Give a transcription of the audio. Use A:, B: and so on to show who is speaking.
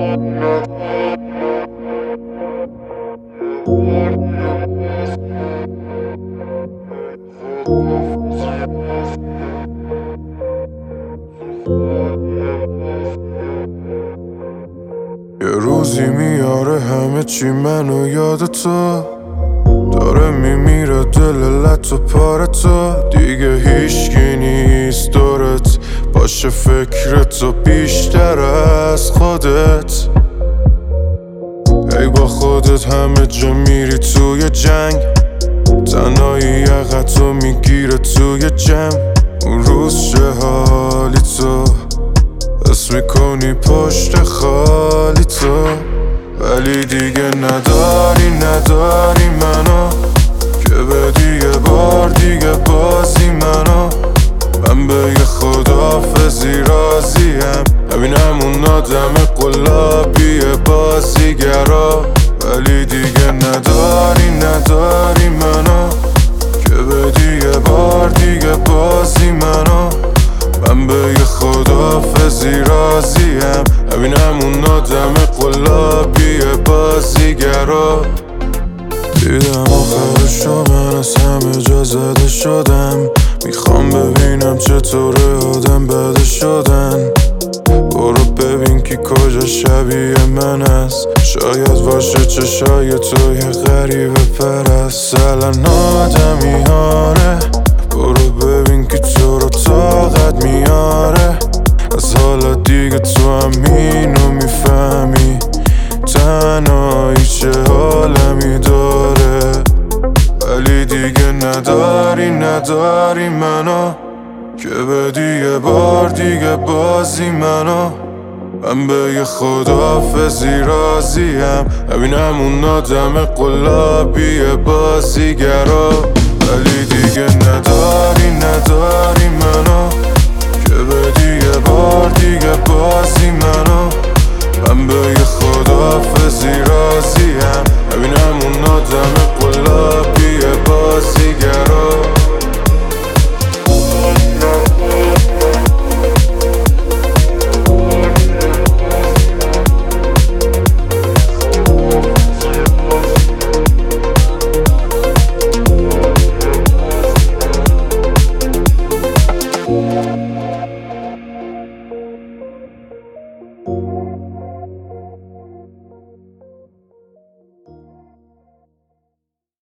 A: یه روزی میاره همه چی منو یاد تو، داره میمیره دل لط و پاره تو. دیگه هیچکی نیست دورت باشه فکرت و بیشتر از خودت. ای با خودت همه جا میری توی جنگ، تنهایی یقتو میگیره توی جمع. اون روز چه حالی تو حس میکنی پشت خالی تو، ولی دیگه نداری منو که بدی یه بار دیگه بازی منو. من به یه خدافزی راضیم، همین همون آدم قلابی بازیگرا. ولی دیگه نداری منو که بدی یه بار دیگه بازی منو. من به یه خدافزی راضیم، همین همون آدم قلابی بازیگرا. دیدم آخرشو من از همه جا زده شدم، میخوام ببینم چطوره آدم بده شدن. برو ببین کی کجا شبیه من است، شاید باشه چشای تو یه غریبه پرست. الان آدمیاره برو ببین کی تو رو طاقت میاره. از حالا دیگه تو همینو میفهمی تنهایی چه حالمی داره. ولی دیگه نداری منو که بدی یه بار دیگه بازی منو. من به یه خدافزی راضیم، همین همون آدم قلابی بازیگرا. ولی دیگه نداری منو که بدی